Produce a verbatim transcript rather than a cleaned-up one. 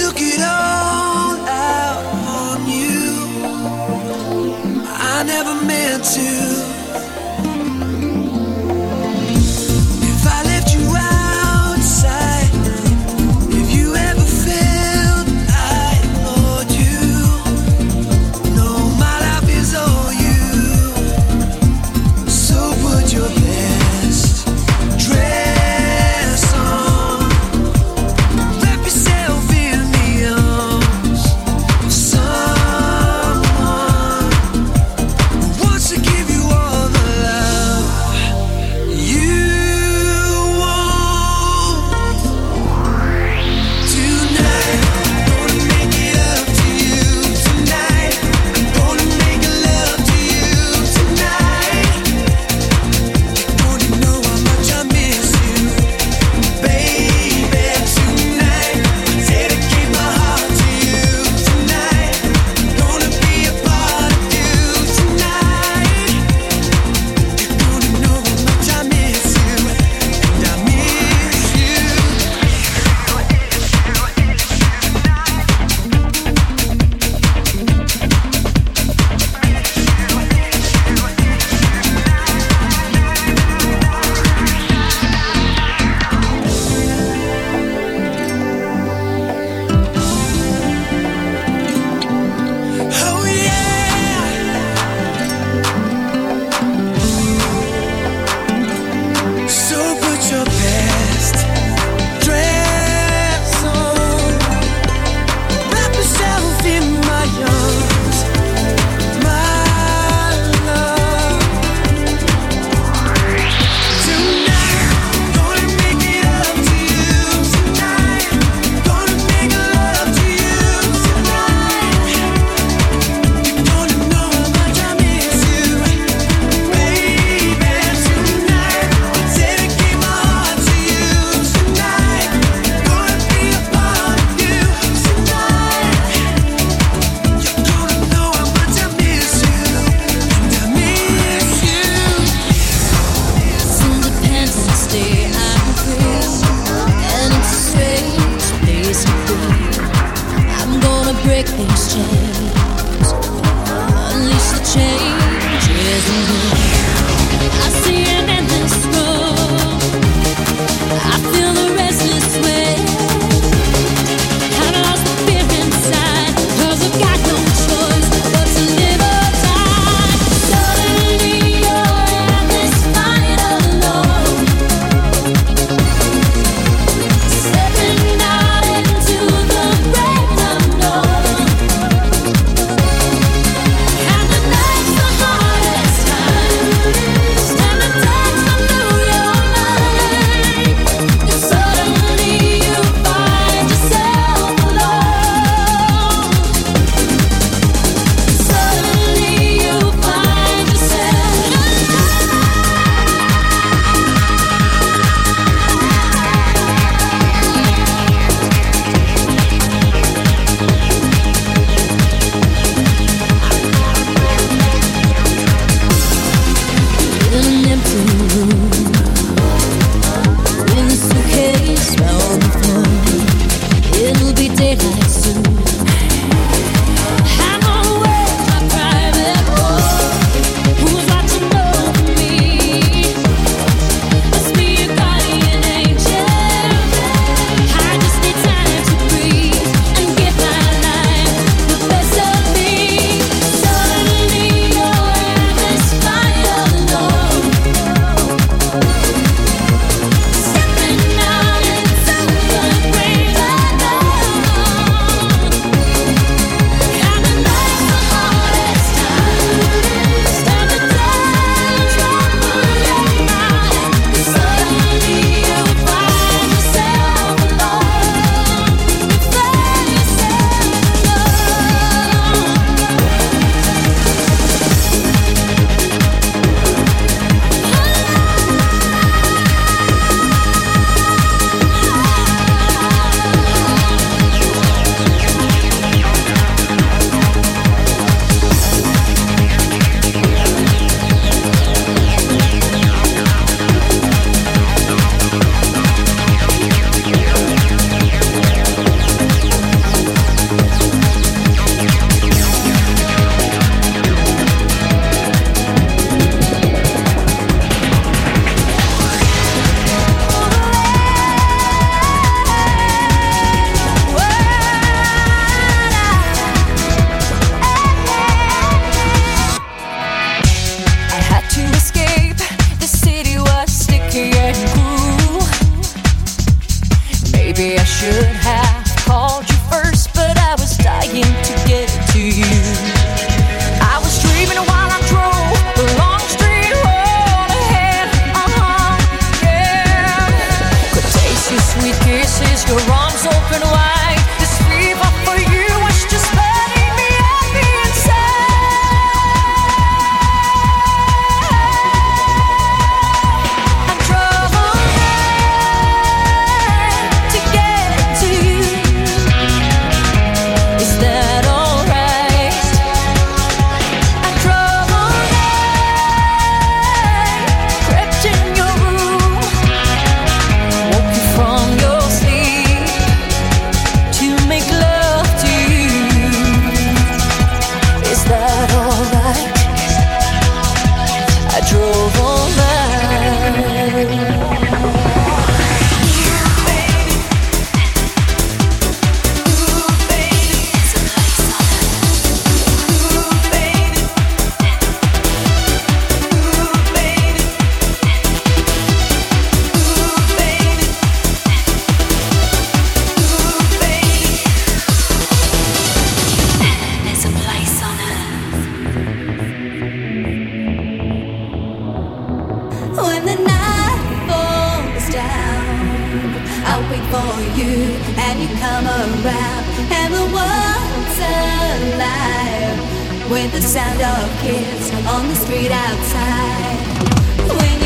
took it all out on you. I never meant to. If I left you outside, if you ever felt I ignored you, no, my life is all you. So put your best dress on, wrap yourself in the arms of someone who wants to give you all the love you want. Tonight, I'm gonna make it up to you. Tonight, I'm gonna make love to you. Tonight, you're gonna know how much I miss you, baby. Tonight, I dedicate my heart to you. Tonight, I'm gonna be a part of you. Tonight, you're gonna know how much I miss you, and I miss you. Oh yeah. So put your best dress on, wrap yourself in my arms, my love. Tonight, I'm gonna make it up to you. Tonight, I'm gonna make love to you. Tonight, you're gonna know how much I miss you, baby. Tonight, I dedicate my heart to you. Tonight, gonna be a part of you. Tonight, you're gonna know how much I miss you, and I miss you. Independence Day, I'm free, and it's a strange place to be. I'm gonna break these chains, unleash the changes in me. I see an endless road, I feel the restless wind. I've lost the fear inside, 'cause I've got no choice but to live or die. Suddenly you're in this fight alone, stepping out into the great unknown. Maybe I should have called you first, but I was dying to get to you. I was dreaming while I drove the long street road ahead. Uh-huh, yeah. Could taste your sweet kisses, your arms open wide. This fever for you was just burning me up inside. I drove all night to get to you. Is that alright? I drove all night, crept in your room, woke you from your sleep to make love to you. Is that alright? I drove all night. There's a place on earth. When the night falls down, I'll wait for you and you come around, and the world's alive with the sound of kids on the street outside. When you